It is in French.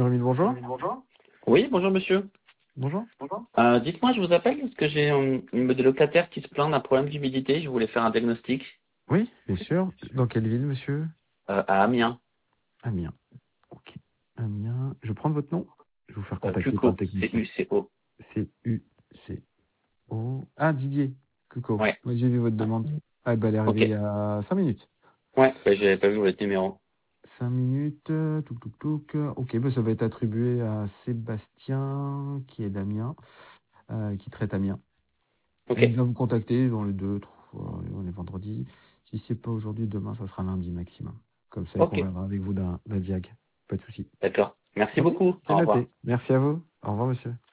Jérémy, bonjour. Oui, bonjour monsieur. Bonjour. Dites-moi, je vous appelle parce que j'ai une des locataires qui se plaint d'un problème d'humidité. Je voulais faire un diagnostic Oui, bien sûr. Dans quelle ville, monsieur? à Amiens. Amiens. Ok. Amiens. Je vais prendre votre nom. Je vais vous faire contacter par le Cuco, technicien. C-U-C-O. C-U-C-O. Ah, Didier. Cuco. Ouais, Oui, j'ai vu votre demande. Ah, bah, elle est arrivée il y ok. a 5 minutes. Ouais, j'avais pas vu votre numéro. 5 minutes. Touc, touc, touc. Ok, bah, ça va être attribué à Sébastien, qui est d'Amiens, qui traite Amiens. Ok, Et il va vous contacter dans les 2, 3, on est vendredi. Si c'est pas aujourd'hui, demain, ça sera lundi maximum. Comme ça, il ok, conviendra avec vous d'un diag. Pas de souci. d'accord. Merci Ok, beaucoup. c'est Au revoir. noté. Merci à vous. Au revoir, monsieur.